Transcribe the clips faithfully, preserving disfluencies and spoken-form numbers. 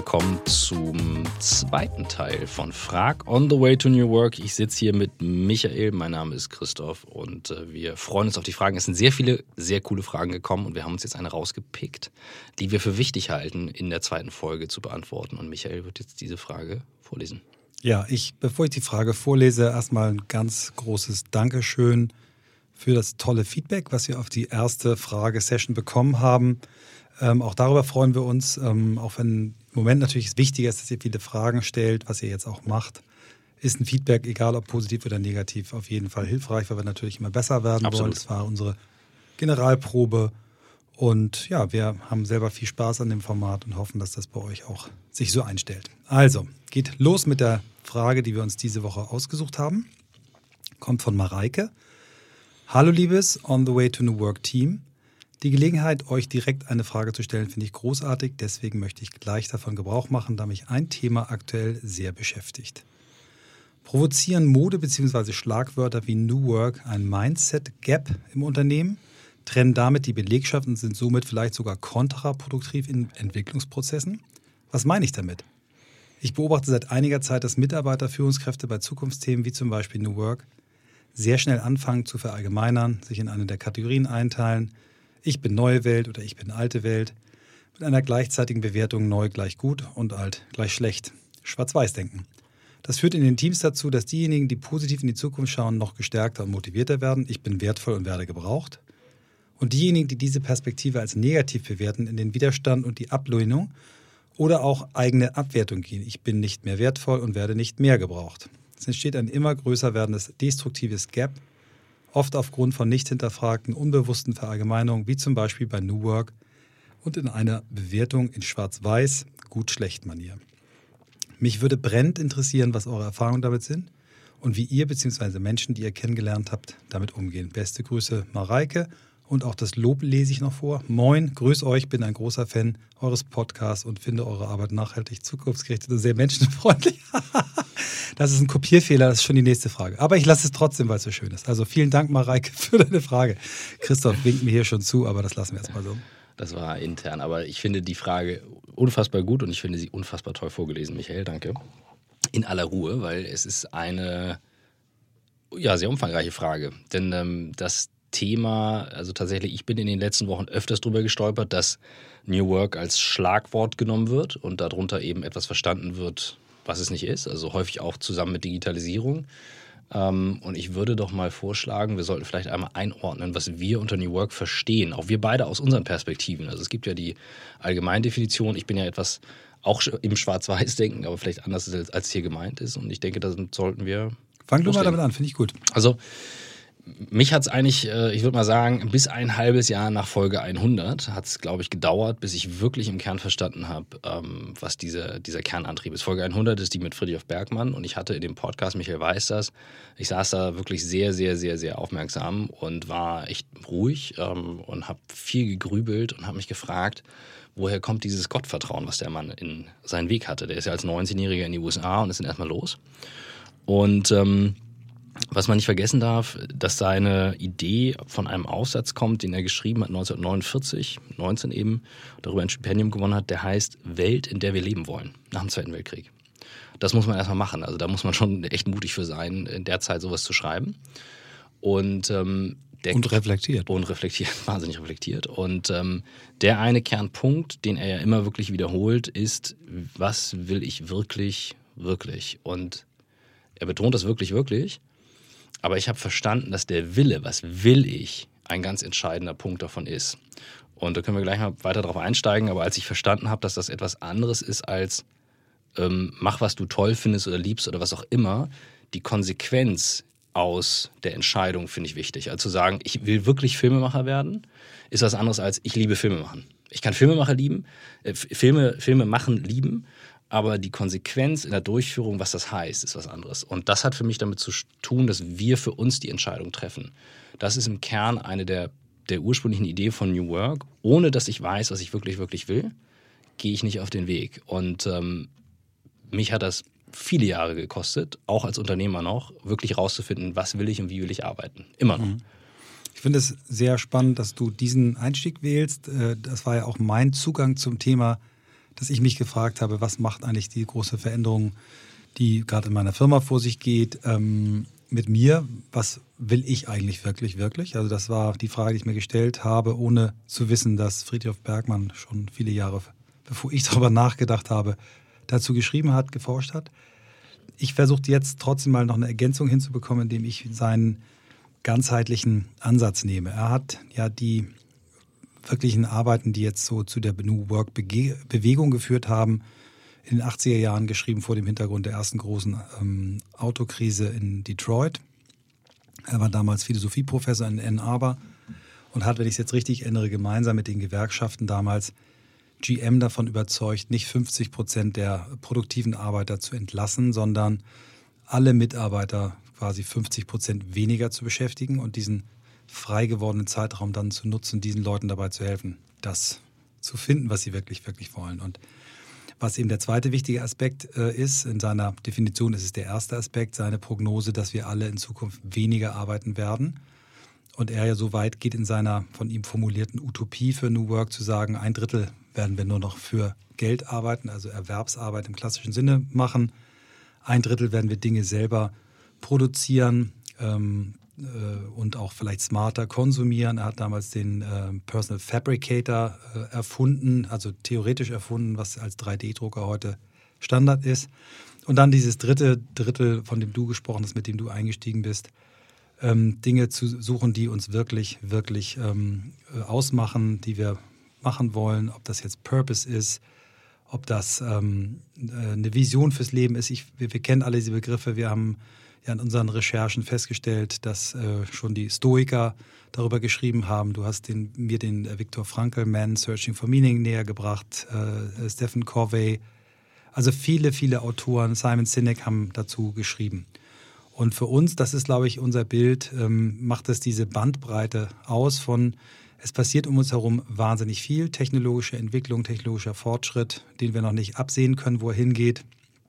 willkommen zum zweiten Teil von Frag on the Way to New Work. Ich sitze hier mit Michael, mein Name ist Christoph und äh, wir freuen uns auf die Fragen. Es sind sehr viele, sehr coole Fragen gekommen und wir haben uns jetzt eine rausgepickt, die wir für wichtig halten, in der zweiten Folge zu beantworten. Und Michael wird jetzt diese Frage vorlesen. Ja, ich, bevor ich die Frage vorlese, erstmal ein ganz großes Dankeschön für das tolle Feedback, was wir auf die erste Fragesession bekommen haben. Ähm, auch darüber freuen wir uns, ähm, auch wenn im Moment natürlich es wichtiger ist, dass ihr viele Fragen stellt, was ihr jetzt auch macht, ist ein Feedback, egal ob positiv oder negativ, auf jeden Fall hilfreich, weil wir natürlich immer besser werden Absolut. wollen. Das war unsere Generalprobe und ja, wir haben selber viel Spaß an dem Format und hoffen, dass das bei euch auch sich so einstellt. Also, geht los mit der Frage, die wir uns diese Woche ausgesucht haben. Kommt von Mareike. Hallo liebes On the Way to New Work Team. Die Gelegenheit, euch direkt eine Frage zu stellen, finde ich großartig. Deswegen möchte ich gleich davon Gebrauch machen, da mich ein Thema aktuell sehr beschäftigt. Provozieren Mode bzw. Schlagwörter wie New Work ein Mindset-Gap im Unternehmen, trennen damit die Belegschaft und sind somit vielleicht sogar kontraproduktiv in Entwicklungsprozessen? Was meine ich damit? Ich beobachte seit einiger Zeit, dass Mitarbeiter, Führungskräfte bei Zukunftsthemen wie zum Beispiel New Work sehr schnell anfangen zu verallgemeinern, sich in eine der Kategorien einteilen, ich bin neue Welt oder ich bin alte Welt, mit einer gleichzeitigen Bewertung neu gleich gut und alt gleich schlecht. Schwarz-Weiß denken. Das führt in den Teams dazu, dass diejenigen, die positiv in die Zukunft schauen, noch gestärkter und motivierter werden. Ich bin wertvoll und werde gebraucht. Und diejenigen, die diese Perspektive als negativ bewerten, in den Widerstand und die Ablehnung oder auch eigene Abwertung gehen. Ich bin nicht mehr wertvoll und werde nicht mehr gebraucht. Es entsteht ein immer größer werdendes destruktives Gap, oft aufgrund von nicht hinterfragten, unbewussten Verallgemeinungen, wie zum Beispiel bei New Work und in einer Bewertung in Schwarz-Weiß, Gut-Schlecht-Manier. Mich würde brennend interessieren, was eure Erfahrungen damit sind und wie ihr bzw. Menschen, die ihr kennengelernt habt, damit umgehen. Beste Grüße, Mareike. Und auch das Lob lese ich noch vor. Moin, grüß euch, bin ein großer Fan eures Podcasts und finde eure Arbeit nachhaltig, zukunftsgerichtet und sehr menschenfreundlich. Das ist ein Kopierfehler, das ist schon die nächste Frage. Aber ich lasse es trotzdem, weil es so schön ist. Also vielen Dank, Mareike, für deine Frage. Christoph winkt mir hier schon zu, aber das lassen wir jetzt mal so. Das war intern, aber ich finde die Frage unfassbar gut und ich finde sie unfassbar toll vorgelesen, Michael, danke. In aller Ruhe, weil es ist eine ja, sehr umfangreiche Frage. Denn ähm, das Thema, also tatsächlich, ich bin in den letzten Wochen öfters drüber gestolpert, dass New Work als Schlagwort genommen wird und darunter eben etwas verstanden wird, was es nicht ist, also häufig auch zusammen mit Digitalisierung. Und ich würde doch mal vorschlagen, wir sollten vielleicht einmal einordnen, was wir unter New Work verstehen, auch wir beide aus unseren Perspektiven. Also es gibt ja die Allgemeindefinition, ich bin ja etwas auch im Schwarz-Weiß-Denken, aber vielleicht anders als hier gemeint ist und ich denke, da sollten wir Fang du mal damit an, finde ich gut. Also mich hat es eigentlich, ich würde mal sagen, bis ein halbes Jahr nach Folge hundert hat es, glaube ich, gedauert, bis ich wirklich im Kern verstanden habe, was diese, dieser Kernantrieb ist. Folge hundert ist die mit Friedrich Bergmann und ich hatte in dem Podcast, Michael weiß das, ich saß da wirklich sehr, sehr, sehr, sehr aufmerksam und war echt ruhig und habe viel gegrübelt und habe mich gefragt, woher kommt dieses Gottvertrauen, was der Mann in seinen Weg hatte. Der ist ja als neunzehnjähriger in die U S A und ist dann erstmal los. Und ähm, was man nicht vergessen darf, dass seine Idee von einem Aufsatz kommt, den er geschrieben hat neunzehnhundertneunundvierzig, neunzehn eben, darüber ein Stipendium gewonnen hat, der heißt Welt, in der wir leben wollen, nach dem Zweiten Weltkrieg. Das muss man erstmal machen, also da muss man schon echt mutig für sein, in der Zeit sowas zu schreiben. Und, ähm, der, und reflektiert. Und reflektiert, wahnsinnig reflektiert. Und ähm, der eine Kernpunkt, den er ja immer wirklich wiederholt, ist, was will ich wirklich, wirklich? Und er betont das wirklich, wirklich. Aber ich habe verstanden, dass der Wille, was will ich, ein ganz entscheidender Punkt davon ist. Und da können wir gleich mal weiter drauf einsteigen. Aber als ich verstanden habe, dass das etwas anderes ist als ähm, mach, was du toll findest oder liebst oder was auch immer, die Konsequenz aus der Entscheidung finde ich wichtig. Also zu sagen, ich will wirklich Filmemacher werden, ist was anderes als ich liebe Filme machen. Ich kann Filmemacher lieben, äh, Filme, Filme machen lieben, aber die Konsequenz in der Durchführung, was das heißt, ist was anderes. Und das hat für mich damit zu tun, dass wir für uns die Entscheidung treffen. Das ist im Kern eine der, der ursprünglichen Ideen von New Work. Ohne dass ich weiß, was ich wirklich, wirklich will, gehe ich nicht auf den Weg. Und ähm, mich hat das viele Jahre gekostet, auch als Unternehmer noch, wirklich rauszufinden, was will ich und wie will ich arbeiten. Immer noch. Ich finde es sehr spannend, dass du diesen Einstieg wählst. Das war ja auch mein Zugang zum Thema dass ich mich gefragt habe, was macht eigentlich die große Veränderung, die gerade in meiner Firma vor sich geht, ähm, mit mir? Was will ich eigentlich wirklich, wirklich? Also das war die Frage, die ich mir gestellt habe, ohne zu wissen, dass Frithjof Bergmann schon viele Jahre, bevor ich darüber nachgedacht habe, dazu geschrieben hat, geforscht hat. Ich versuche jetzt trotzdem mal noch eine Ergänzung hinzubekommen, indem ich seinen ganzheitlichen Ansatz nehme. Er hat ja die wirklichen Arbeiten, die jetzt so zu der New Work-Bewegung geführt haben, in den achtziger Jahren geschrieben vor dem Hintergrund der ersten großen ähm, Autokrise in Detroit. Er war damals Philosophieprofessor in Ann Arbor und hat, wenn ich es jetzt richtig erinnere, gemeinsam mit den Gewerkschaften damals G M davon überzeugt, nicht fünfzig Prozent der produktiven Arbeiter zu entlassen, sondern alle Mitarbeiter quasi fünfzig Prozent weniger zu beschäftigen und diesen frei gewordenen Zeitraum dann zu nutzen, diesen Leuten dabei zu helfen, das zu finden, was sie wirklich, wirklich wollen. Und was eben der zweite wichtige Aspekt äh, ist, in seiner Definition ist es der erste Aspekt, seine Prognose, dass wir alle in Zukunft weniger arbeiten werden. Und er ja so weit geht in seiner von ihm formulierten Utopie für New Work zu sagen, ein Drittel werden wir nur noch für Geld arbeiten, also Erwerbsarbeit im klassischen Sinne machen. Ein Drittel werden wir Dinge selber produzieren ähm, äh, und auch vielleicht smarter konsumieren. Er hat damals den äh, Personal Fabricator äh, erfunden, also theoretisch erfunden, was als drei D Drucker heute Standard ist. Und dann dieses dritte Drittel, von dem du gesprochen hast, mit dem du eingestiegen bist, ähm, Dinge zu suchen, die uns wirklich, wirklich ähm, ausmachen, die wir machen wollen, ob das jetzt Purpose ist, ob das ähm, eine Vision fürs Leben ist. Ich, wir, wir kennen alle diese Begriffe. Wir haben ja in unseren Recherchen festgestellt, dass äh, schon die Stoiker darüber geschrieben haben. Du hast den, mir den äh, Viktor Frankl, Man Searching for Meaning, näher gebracht, äh, Stephen Covey. Also viele, viele Autoren, Simon Sinek haben dazu geschrieben. Und für uns, das ist, glaube ich, unser Bild, ähm, macht es diese Bandbreite aus von, es passiert um uns herum wahnsinnig viel, technologische Entwicklung, technologischer Fortschritt, den wir noch nicht absehen können, wo er hingeht,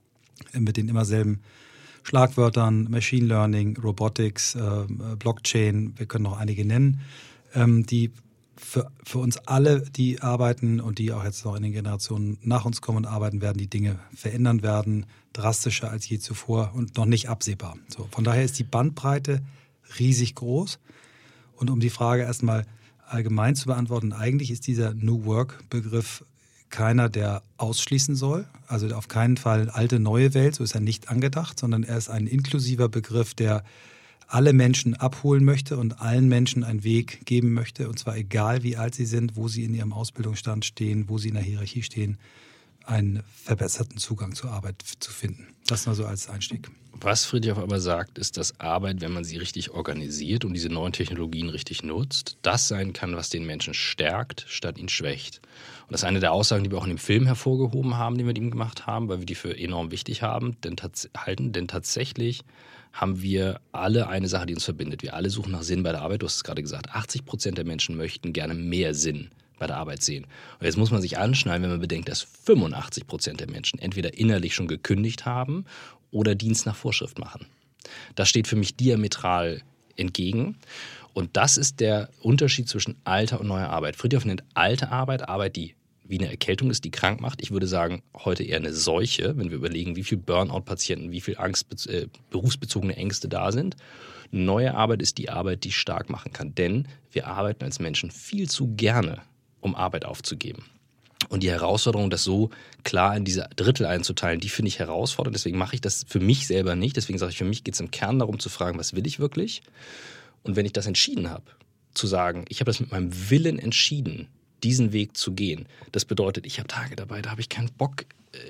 mit den immer selben Schlagwörtern, Machine Learning, Robotics, äh, Blockchain, wir können noch einige nennen, ähm, die für, für uns alle, die arbeiten und die auch jetzt noch in den Generationen nach uns kommen und arbeiten werden, die Dinge verändern werden, drastischer als je zuvor und noch nicht absehbar. So, von daher ist die Bandbreite riesig groß. Und um die Frage erstmal allgemein zu beantworten, eigentlich ist dieser New Work-Begriff keiner, der ausschließen soll. Also auf keinen Fall alte, neue Welt, so ist er nicht angedacht, sondern er ist ein inklusiver Begriff, der alle Menschen abholen möchte und allen Menschen einen Weg geben möchte, und zwar egal wie alt sie sind, wo sie in ihrem Ausbildungsstand stehen, wo sie in der Hierarchie stehen, einen verbesserten Zugang zur Arbeit zu finden. Das nur so als Einstieg. Was Frithjof aber sagt, ist, dass Arbeit, wenn man sie richtig organisiert und diese neuen Technologien richtig nutzt, das sein kann, was den Menschen stärkt, statt ihn schwächt. Und das ist eine der Aussagen, die wir auch in dem Film hervorgehoben haben, den wir mit ihm gemacht haben, weil wir die für enorm wichtig haben, denn, tats- halten. Denn tatsächlich haben wir alle eine Sache, die uns verbindet. Wir alle suchen nach Sinn bei der Arbeit. Du hast es gerade gesagt, achtzig Prozent der Menschen möchten gerne mehr Sinn bei der Arbeit sehen. Und jetzt muss man sich anschneiden, wenn man bedenkt, dass fünfundachtzig Prozent der Menschen entweder innerlich schon gekündigt haben oder Dienst nach Vorschrift machen. Das steht für mich diametral entgegen. Und das ist der Unterschied zwischen alter und neuer Arbeit. Frithjof nennt alte Arbeit, Arbeit, die wie eine Erkältung ist, die krank macht. Ich würde sagen, heute eher eine Seuche, wenn wir überlegen, wie viele Burnout-Patienten, wie viele Angst, äh, berufsbezogene Ängste da sind. Neue Arbeit ist die Arbeit, die stark machen kann. Denn wir arbeiten als Menschen viel zu gerne, um Arbeit aufzugeben. Und die Herausforderung, das so klar in diese Drittel einzuteilen, die finde ich herausfordernd. Deswegen mache ich das für mich selber nicht. Deswegen sage ich, für mich geht es im Kern darum zu fragen, was will ich wirklich? Und wenn ich das entschieden habe, zu sagen, ich habe das mit meinem Willen entschieden, diesen Weg zu gehen. Das bedeutet, ich habe Tage dabei, da habe ich keinen Bock,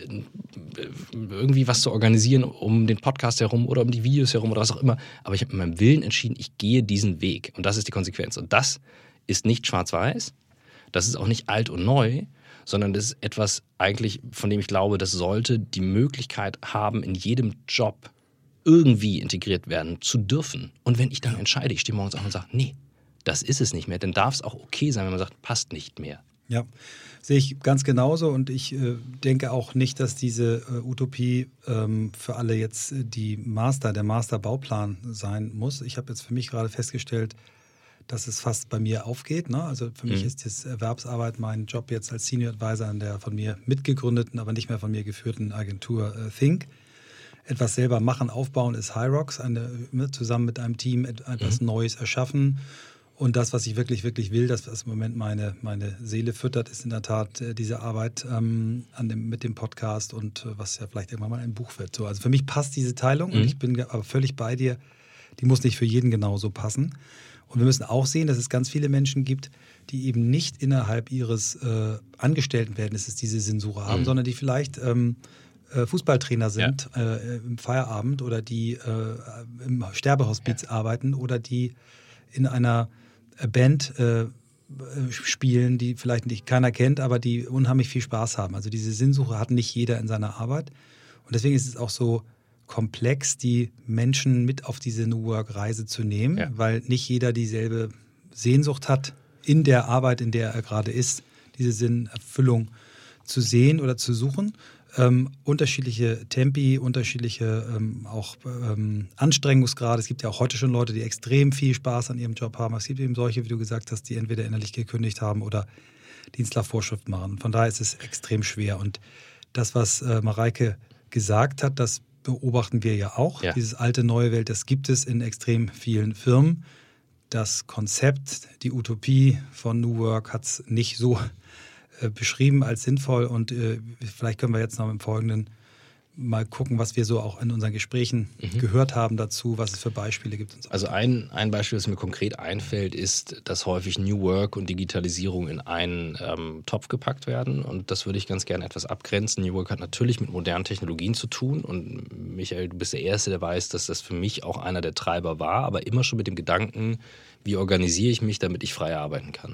irgendwie was zu organisieren um den Podcast herum oder um die Videos herum oder was auch immer. Aber ich habe mit meinem Willen entschieden, ich gehe diesen Weg. Und das ist die Konsequenz. Und das ist nicht schwarz-weiß, das ist auch nicht alt und neu, sondern das ist etwas eigentlich, von dem ich glaube, das sollte die Möglichkeit haben, in jedem Job irgendwie integriert werden zu dürfen. Und wenn ich dann entscheide, ich stehe morgens auf und sage, nee, das ist es nicht mehr, dann darf es auch okay sein, wenn man sagt, passt nicht mehr. Ja, sehe ich ganz genauso und ich äh, denke auch nicht, dass diese äh, Utopie ähm, für alle jetzt die Master, der Masterbauplan sein muss. Ich habe jetzt für mich gerade festgestellt, dass es fast bei mir aufgeht. Ne? Also für mich Mhm. ist das Erwerbsarbeit mein Job jetzt als Senior Advisor an der von mir mitgegründeten, aber nicht mehr von mir geführten Agentur äh, Think. Etwas selber machen, aufbauen ist Hyrox, eine, ne, zusammen mit einem Team etwas mhm. Neues erschaffen. Und das, was ich wirklich, wirklich will, das, was im Moment meine, meine Seele füttert, ist in der Tat äh, diese Arbeit ähm, an dem, mit dem Podcast und äh, was ja vielleicht irgendwann mal ein Buch wird. So, also für mich passt diese Teilung mhm. und ich bin aber völlig bei dir. Die muss nicht für jeden genauso passen. Und wir müssen auch sehen, dass es ganz viele Menschen gibt, die eben nicht innerhalb ihres äh, Angestelltenverhältnisses diese Sensure haben, mhm. sondern die vielleicht ähm, äh, Fußballtrainer sind ja. äh, im Feierabend oder die äh, im Sterbehospiz ja. arbeiten oder die in einer Band äh, spielen, die vielleicht nicht keiner kennt, aber die unheimlich viel Spaß haben. Also diese Sinnsuche hat nicht jeder in seiner Arbeit. Und deswegen ist es auch so komplex, die Menschen mit auf diese New Work-Reise zu nehmen, ja. weil nicht jeder dieselbe Sehnsucht hat, in der Arbeit, in der er gerade ist, diese Sinnerfüllung zu sehen oder zu suchen. Ähm, unterschiedliche Tempi, unterschiedliche ähm, auch ähm, Anstrengungsgrade. Es gibt ja auch heute schon Leute, die extrem viel Spaß an ihrem Job haben. Es gibt eben solche, wie du gesagt hast, die entweder innerlich gekündigt haben oder Dienst nach Vorschrift machen. Von daher ist es extrem schwer. Und das, was äh, Mareike gesagt hat, das beobachten wir ja auch. Ja. Dieses alte, neue Welt, das gibt es in extrem vielen Firmen. Das Konzept, die Utopie von New Work hat es nicht so beschrieben als sinnvoll und äh, vielleicht können wir jetzt noch im Folgenden mal gucken, was wir so auch in unseren Gesprächen mhm. gehört haben dazu, was es für Beispiele gibt. Und so. Also ein, ein Beispiel, das mir konkret einfällt, ist, dass häufig New Work und Digitalisierung in einen ähm, Topf gepackt werden und das würde ich ganz gerne etwas abgrenzen. New Work hat natürlich mit modernen Technologien zu tun und Michael, du bist der Erste, der weiß, dass das für mich auch einer der Treiber war, aber immer schon mit dem Gedanken, wie organisiere ich mich, damit ich frei arbeiten kann.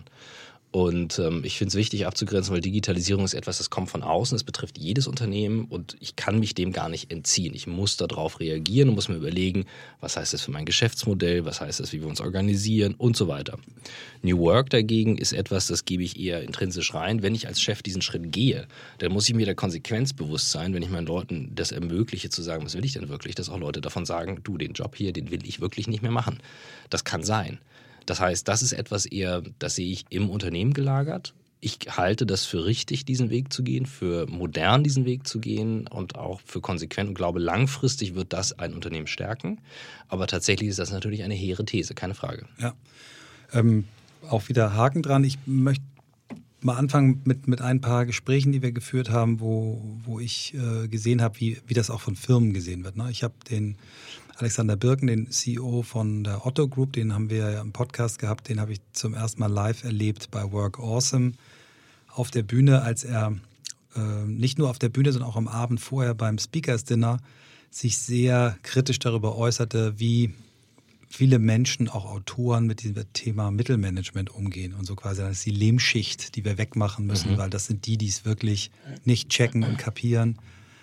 Und ähm, ich finde es wichtig abzugrenzen, weil Digitalisierung ist etwas, das kommt von außen, es betrifft jedes Unternehmen und ich kann mich dem gar nicht entziehen. Ich muss darauf reagieren und muss mir überlegen, was heißt das für mein Geschäftsmodell, was heißt das, wie wir uns organisieren und so weiter. New Work dagegen ist etwas, das gebe ich eher intrinsisch rein. Wenn ich als Chef diesen Schritt gehe, dann muss ich mir der Konsequenz bewusst sein, wenn ich meinen Leuten das ermögliche, zu sagen, was will ich denn wirklich, dass auch Leute davon sagen, du, den Job hier, den will ich wirklich nicht mehr machen. Das kann sein. Das heißt, das ist etwas eher, das sehe ich im Unternehmen gelagert. Ich halte das für richtig, diesen Weg zu gehen, für modern diesen Weg zu gehen und auch für konsequent und glaube, langfristig wird das ein Unternehmen stärken. Aber tatsächlich ist das natürlich eine hehre These, keine Frage. Ja, ähm, auch wieder Haken dran. Ich möchte mal anfangen mit, mit ein paar Gesprächen, die wir geführt haben, wo, wo ich äh, gesehen habe, wie, wie das auch von Firmen gesehen wird. Ne? Ich habe den Alexander Birken, den C E O von der Otto Group, den haben wir ja im Podcast gehabt, den habe ich zum ersten Mal live erlebt bei Work Awesome auf der Bühne, als er äh, nicht nur auf der Bühne, sondern auch am Abend vorher beim Speakers Dinner sich sehr kritisch darüber äußerte, wie viele Menschen, auch Autoren, mit diesem Thema Mittelmanagement umgehen und so quasi, das ist die Lehmschicht, die wir wegmachen müssen, mhm. weil das sind die, die es wirklich nicht checken und kapieren.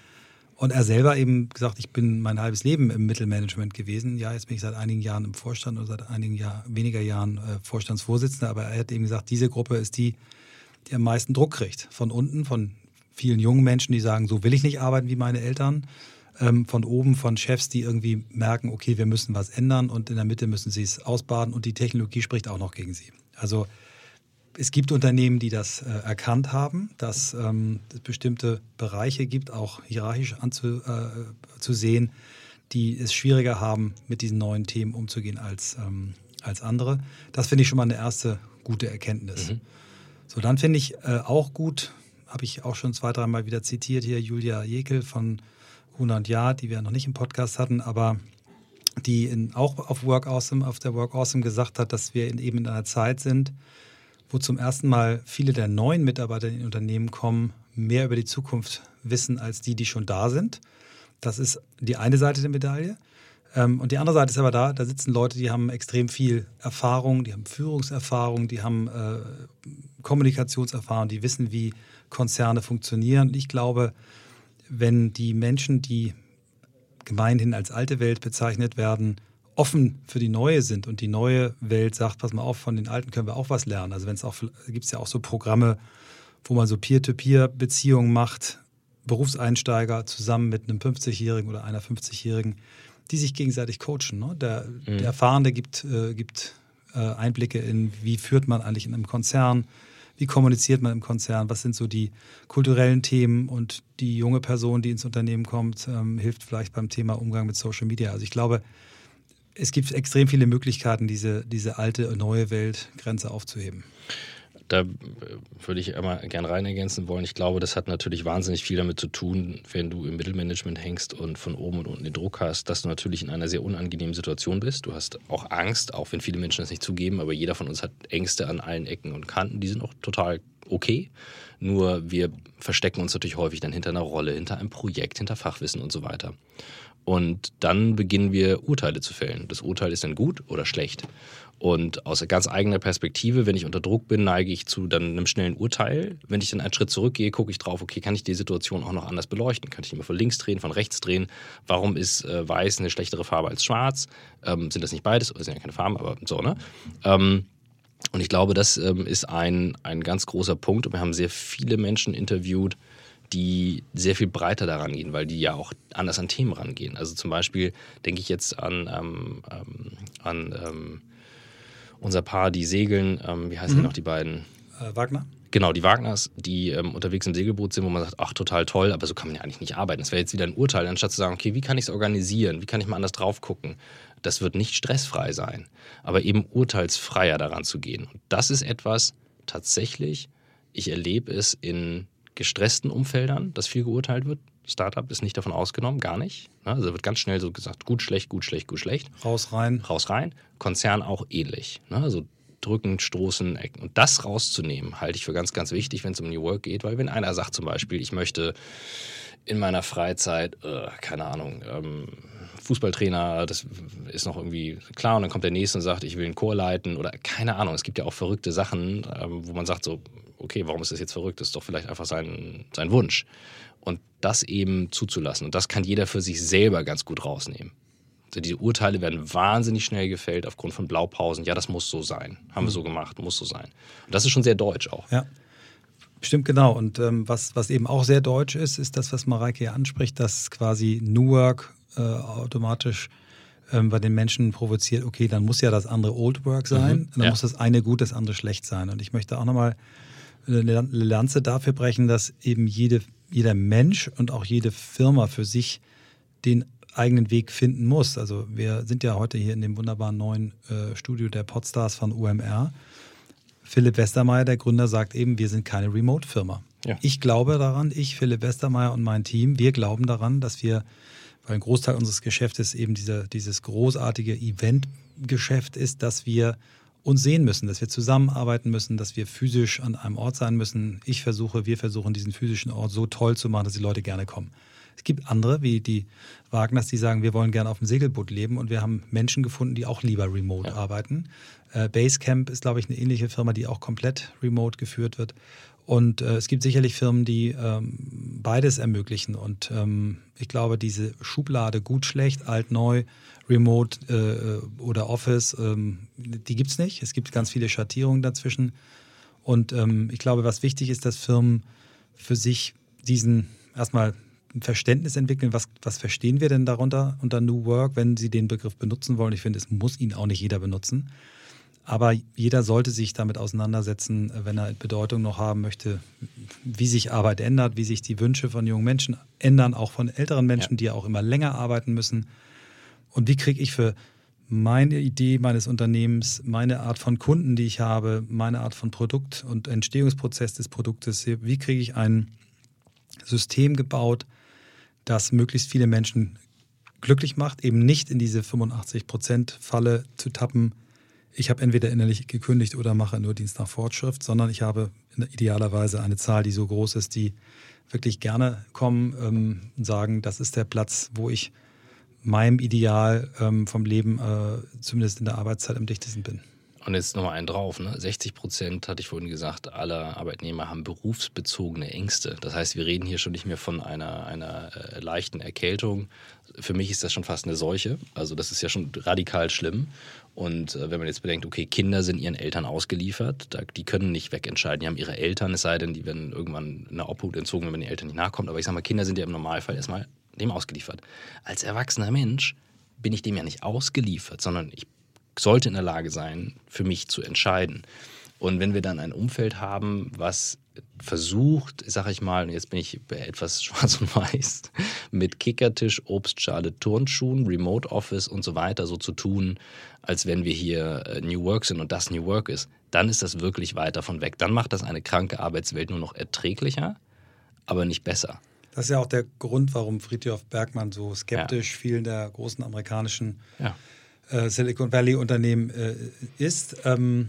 Und er selber eben gesagt, ich bin mein halbes Leben im Mittelmanagement gewesen. Ja, jetzt bin ich seit einigen Jahren im Vorstand oder seit einigen Jahr, weniger Jahren äh, Vorstandsvorsitzender. Aber er hat eben gesagt, diese Gruppe ist die, die am meisten Druck kriegt. Von unten, von vielen jungen Menschen, die sagen, so will ich nicht arbeiten wie meine Eltern. Ähm, von oben, von Chefs, die irgendwie merken, okay, wir müssen was ändern. Und in der Mitte müssen sie es ausbaden. Und die Technologie spricht auch noch gegen sie. Also es gibt Unternehmen, die das äh, erkannt haben, dass ähm, es bestimmte Bereiche gibt, auch hierarchisch anzusehen, äh, die es schwieriger haben, mit diesen neuen Themen umzugehen als, ähm, als andere. Das finde ich schon mal eine erste gute Erkenntnis. Mhm. So, dann finde ich äh, auch gut, habe ich auch schon zwei, dreimal wieder zitiert hier, Julia Jekyll von hundert Jahr, die wir noch nicht im Podcast hatten, aber die in, auch auf Work Awesome, auf der Work Awesome gesagt hat, dass wir in, eben in einer Zeit sind, wo zum ersten Mal viele der neuen Mitarbeiter in die Unternehmen kommen, mehr über die Zukunft wissen als die, die schon da sind. Das ist die eine Seite der Medaille. Und die andere Seite ist aber da, da sitzen Leute, die haben extrem viel Erfahrung, die haben Führungserfahrung, die haben äh, Kommunikationserfahrung, die wissen, wie Konzerne funktionieren. Und ich glaube, wenn die Menschen, die gemeinhin als alte Welt bezeichnet werden, offen für die neue sind und die neue Welt sagt, pass mal auf, von den Alten können wir auch was lernen. Also wenn es auch, gibt es ja auch so Programme, wo man so Peer-to-Peer-Beziehungen macht, Berufseinsteiger zusammen mit einem fünfzigjährigen oder einer fünfzigjährigen, die sich gegenseitig coachen. Ne? Der, mhm. der Erfahrene gibt, äh, gibt äh, Einblicke in, wie führt man eigentlich in einem Konzern, wie kommuniziert man im Konzern, was sind so die kulturellen Themen, und die junge Person, die ins Unternehmen kommt, ähm, hilft vielleicht beim Thema Umgang mit Social Media. Also ich glaube, es gibt extrem viele Möglichkeiten, diese, diese alte, neue Weltgrenze aufzuheben. Da würde ich einmal gern rein ergänzen wollen. Ich glaube, das hat natürlich wahnsinnig viel damit zu tun, wenn du im Mittelmanagement hängst und von oben und unten den Druck hast, dass du natürlich in einer sehr unangenehmen Situation bist. Du hast auch Angst, auch wenn viele Menschen das nicht zugeben, aber jeder von uns hat Ängste an allen Ecken und Kanten. Die sind auch total okay. Nur wir verstecken uns natürlich häufig dann hinter einer Rolle, hinter einem Projekt, hinter Fachwissen und so weiter. Und dann beginnen wir Urteile zu fällen. Das Urteil ist dann gut oder schlecht. Und aus ganz eigener Perspektive, wenn ich unter Druck bin, neige ich zu dann einem schnellen Urteil. Wenn ich dann einen Schritt zurückgehe, gucke ich drauf, okay, kann ich die Situation auch noch anders beleuchten? Kann ich die mal von links drehen, von rechts drehen? Warum ist äh, weiß eine schlechtere Farbe als schwarz? Ähm, sind das nicht beides? Oder sind ja keine Farben, aber so, ne? Ähm, und ich glaube, das ähm, ist ein, ein ganz großer Punkt. Und wir haben sehr viele Menschen interviewt, die sehr viel breiter daran gehen, weil die ja auch anders an Themen rangehen. Also zum Beispiel denke ich jetzt an, ähm, ähm, an ähm, unser Paar, die segeln, ähm, wie heißen mhm. die noch, die beiden? Äh, Wagner? Genau, die Wagners, die ähm, unterwegs im Segelboot sind, wo man sagt, ach, total toll, aber so kann man ja eigentlich nicht arbeiten. Das wäre jetzt wieder ein Urteil, anstatt zu sagen, okay, wie kann ich es organisieren? Wie kann ich mal anders drauf gucken? Das wird nicht stressfrei sein, aber eben urteilsfreier daran zu gehen. Und das ist etwas, tatsächlich, ich erlebe es in gestressten Umfeldern, dass viel geurteilt wird. Startup ist nicht davon ausgenommen, gar nicht. Also wird ganz schnell so gesagt, gut, schlecht, gut, schlecht, gut, schlecht. Raus, rein. Raus, rein. Konzern auch ähnlich. Also drücken, stoßen, ecken. Und das rauszunehmen, halte ich für ganz, ganz wichtig, wenn es um New Work geht. Weil wenn einer sagt zum Beispiel, ich möchte in meiner Freizeit, äh, keine Ahnung, ähm, Fußballtrainer, das ist noch irgendwie klar. Und dann kommt der Nächste und sagt, ich will einen Chor leiten oder keine Ahnung. Es gibt ja auch verrückte Sachen, ähm, wo man sagt so, okay, warum ist das jetzt verrückt? Das ist doch vielleicht einfach sein, sein Wunsch. Und das eben zuzulassen. Und das kann jeder für sich selber ganz gut rausnehmen. Also diese Urteile werden wahnsinnig schnell gefällt aufgrund von Blaupausen. Ja, das muss so sein. Haben mhm. wir so gemacht, muss so sein. Und das ist schon sehr deutsch auch. Ja, stimmt, genau. Und ähm, was, was eben auch sehr deutsch ist, ist das, was Mareike hier anspricht, dass quasi New Work äh, automatisch ähm, bei den Menschen provoziert, okay, dann muss ja das andere Old Work sein. Mhm. Dann ja. muss das eine gut, das andere schlecht sein. Und ich möchte auch nochmal eine Lanze dafür brechen, dass eben jede, jeder Mensch und auch jede Firma für sich den eigenen Weg finden muss. Also wir sind ja heute hier in dem wunderbaren neuen äh, Studio der Podstars von U M R. Philipp Westermeier, der Gründer, sagt eben, wir sind keine Remote-Firma. Ja. Ich glaube daran, ich, Philipp Westermeier und mein Team, wir glauben daran, dass wir, weil ein Großteil unseres Geschäftes eben dieser, dieses großartige Event-Geschäft ist, dass wir uns sehen müssen, dass wir zusammenarbeiten müssen, dass wir physisch an einem Ort sein müssen. Ich versuche, wir versuchen, diesen physischen Ort so toll zu machen, dass die Leute gerne kommen. Es gibt andere, wie die Wagners, die sagen, wir wollen gerne auf dem Segelboot leben, und wir haben Menschen gefunden, die auch lieber remote ja. arbeiten. Äh, Basecamp ist, glaube ich, eine ähnliche Firma, die auch komplett remote geführt wird. Und äh, es gibt sicherlich Firmen, die ähm, beides ermöglichen. Und ähm, ich glaube, diese Schublade gut, schlecht, alt, neu, Remote äh, oder Office, ähm, die gibt es nicht. Es gibt ganz viele Schattierungen dazwischen. Und ähm, ich glaube, was wichtig ist, dass Firmen für sich diesen erstmal ein Verständnis entwickeln, was, was verstehen wir denn darunter unter New Work, wenn sie den Begriff benutzen wollen. Ich finde, es muss ihn auch nicht jeder benutzen. Aber jeder sollte sich damit auseinandersetzen, wenn er Bedeutung noch haben möchte, wie sich Arbeit ändert, wie sich die Wünsche von jungen Menschen ändern, auch von älteren Menschen, ja. die ja auch immer länger arbeiten müssen. Und wie kriege ich für meine Idee meines Unternehmens, meine Art von Kunden, die ich habe, meine Art von Produkt und Entstehungsprozess des Produktes, wie kriege ich ein System gebaut, das möglichst viele Menschen glücklich macht, eben nicht in diese fünfundachtzig Prozent Falle zu tappen. Ich habe entweder innerlich gekündigt oder mache nur Dienst nach Fortschrift, sondern ich habe idealerweise eine Zahl, die so groß ist, die wirklich gerne kommen ähm, und sagen, das ist der Platz, wo ich meinem Ideal ähm, vom Leben, äh, zumindest in der Arbeitszeit, am dichtesten bin. Und jetzt nochmal einen drauf, ne? sechzig Prozent, hatte ich vorhin gesagt, aller Arbeitnehmer haben berufsbezogene Ängste. Das heißt, wir reden hier schon nicht mehr von einer, einer äh, leichten Erkältung. Für mich ist das schon fast eine Seuche. Also das ist ja schon radikal schlimm. Und äh, wenn man jetzt bedenkt, okay, Kinder sind ihren Eltern ausgeliefert, da, die können nicht wegentscheiden. Die haben ihre Eltern, es sei denn, die werden irgendwann in der Obhut entzogen, wenn man den Eltern nicht nachkommt. Aber ich sage mal, Kinder sind ja im Normalfall erstmal dem ausgeliefert. Als erwachsener Mensch bin ich dem ja nicht ausgeliefert, sondern ich sollte in der Lage sein, für mich zu entscheiden. Und wenn wir dann ein Umfeld haben, was versucht, sag ich mal, jetzt bin ich etwas schwarz und weiß, mit Kickertisch, Obstschale, Turnschuhen, Remote Office und so weiter so zu tun, als wenn wir hier New Work sind und das New Work ist, dann ist das wirklich weit davon weg. Dann macht das eine kranke Arbeitswelt nur noch erträglicher, aber nicht besser. Das ist ja auch der Grund, warum Frithjof Bergmann so skeptisch ja. vielen der großen amerikanischen ja. äh, Silicon Valley Unternehmen äh, ist. Ähm,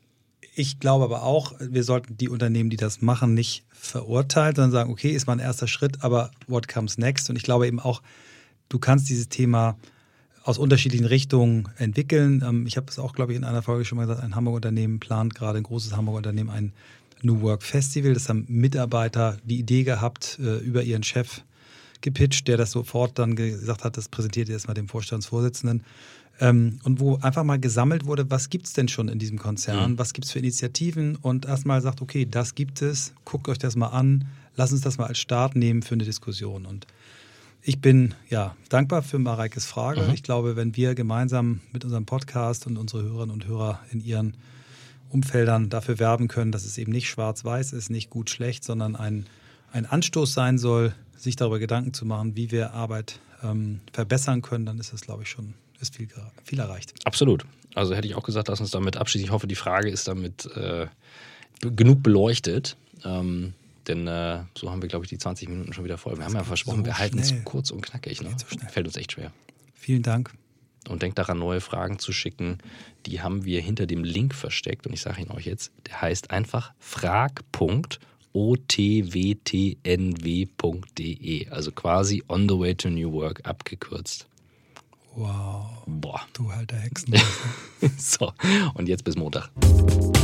Ich glaube aber auch, wir sollten die Unternehmen, die das machen, nicht verurteilen, sondern sagen, okay, ist mal ein erster Schritt, aber what comes next? Und ich glaube eben auch, du kannst dieses Thema aus unterschiedlichen Richtungen entwickeln. Ich habe es auch, glaube ich, in einer Folge schon mal gesagt, ein Hamburger Unternehmen plant gerade, ein großes Hamburger Unternehmen, ein New Work Festival. Das haben Mitarbeiter die Idee gehabt, über ihren Chef gepitcht, der das sofort dann gesagt hat, das präsentiert ihr erstmal dem Vorstandsvorsitzenden. Ähm, und wo einfach mal gesammelt wurde, was gibt es denn schon in diesem Konzern, mhm. was gibt es für Initiativen und erstmal sagt, okay, das gibt es, guckt euch das mal an, lasst uns das mal als Start nehmen für eine Diskussion. Und ich bin ja dankbar für Mareikes Frage. Mhm. Ich glaube, wenn wir gemeinsam mit unserem Podcast und unsere Hörerinnen und Hörer in ihren Umfeldern dafür werben können, dass es eben nicht schwarz-weiß ist, nicht gut-schlecht, sondern ein, ein Anstoß sein soll, sich darüber Gedanken zu machen, wie wir Arbeit ähm, verbessern können, dann ist das, glaube ich, schon ist viel, viel erreicht. Absolut. Also hätte ich auch gesagt, lass uns damit abschließen. Ich hoffe, die Frage ist damit äh, genug beleuchtet. Ähm, denn äh, so haben wir, glaube ich, die zwanzig Minuten schon wieder voll. Wir das haben ja versprochen, so wir halten es kurz und knackig. Ne? So Fällt uns echt schwer. Vielen Dank. Und denkt daran, neue Fragen zu schicken. Die haben wir hinter dem Link versteckt. Und ich sage ihn euch jetzt, der heißt einfach frag punkt o t w t n w punkt d e. Also quasi On the Way to New Work abgekürzt. Wow. Boah. Du alter Hexen. So, und jetzt bis Montag.